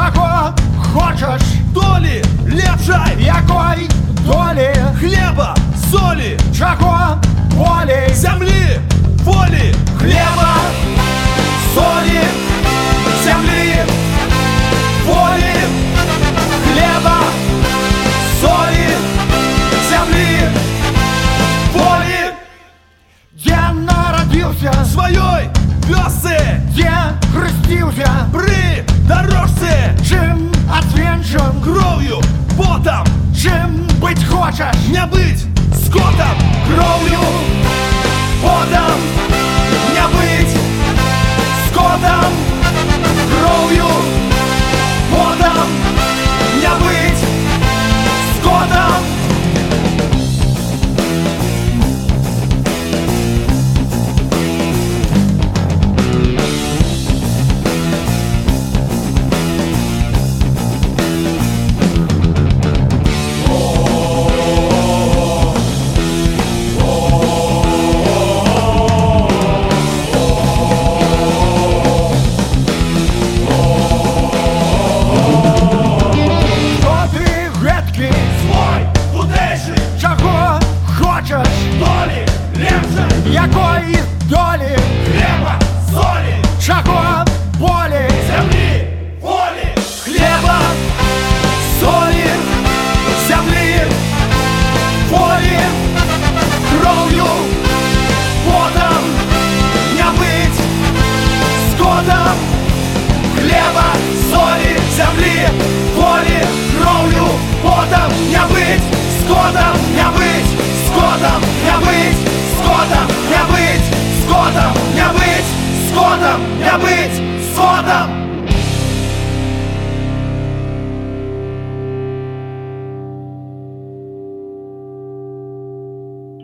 чого хочеш, долі, лепшай, якої долі, хліба, солі, чого волі, землі, волі, хліба, солі, землі, волі, хліба, солі, землі, волі. Де народився, своєї вёсы, де хрестився, при дорожці, чим отвенчан, кров'ю, потом, чим быть хочеш, не быть скотом, кров'ю, потом, не быть скотом, кров'ю, потом, не быть скотом. свой, тутейший, Чого хочеш, долі, лепшай, якої долі, хліба, солі, чого болі, землі, волі, хліба, солі, землі, волі, кров'ю, потом, не быть скотом, хліба, солі, землі, волі, кров'ю, потом, не быть скотом, не быть скотом, не быть скотом, не быть скотом, не быть скотом, не быть скотом.